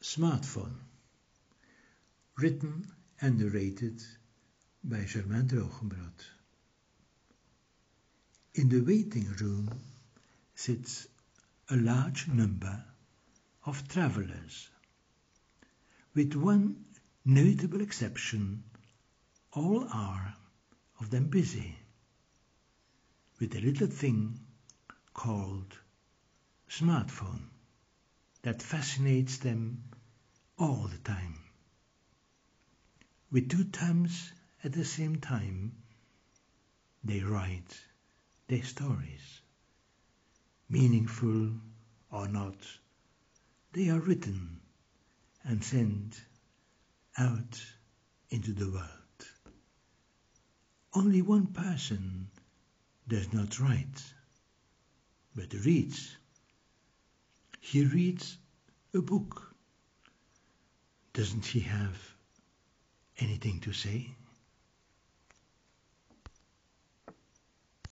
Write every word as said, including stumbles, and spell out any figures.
Smartphone, written and narrated by Germain Drogenbrot. In the waiting room sits a large number of travelers. With one notable exception, all are of them busy with a little thing called smartphone that fascinates them all the time. With two thumbs at the same time, they write their stories. Meaningful or not, they are written and sent out into the world. Only one person does not write, but reads. He reads a book. Doesn't he have anything to say?